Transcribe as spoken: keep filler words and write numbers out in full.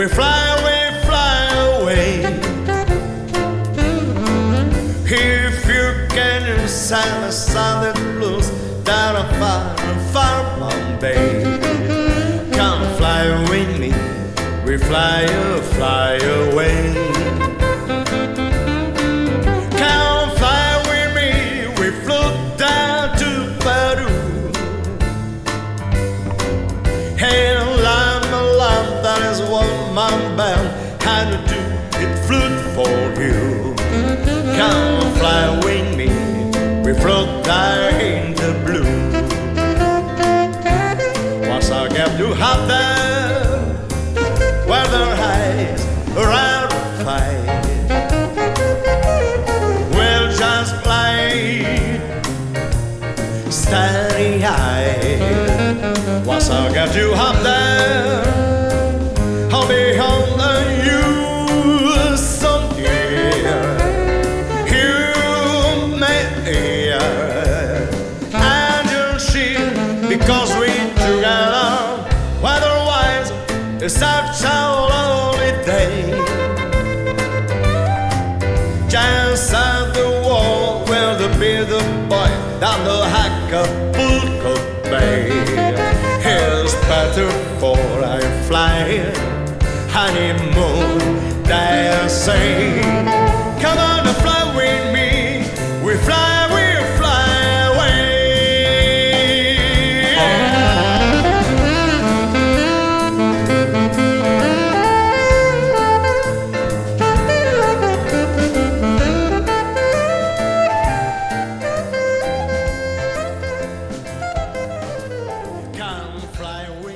We fly away, fly away. If you can inside the solid blues down a far, far Bombay, come fly with me. We fly, uh, fly away. Come fly with me. We float down to Peru. Hey, lime, lime, that is one man band had to do it flute for you. Come fly with me. We float down in the blue. Once I get to have that weather highs around the fight, we'll just fly steady high. Once I get you up there, I'll be on you someday. You may and you'll see, because we together, weather-wise, it's such a lonely day. Just at the wall where the be the boy down the Acapulco Bay. Here's better for I fly honeymoon, they say. Come on and fly with me. We fly, we fly away. Come fly with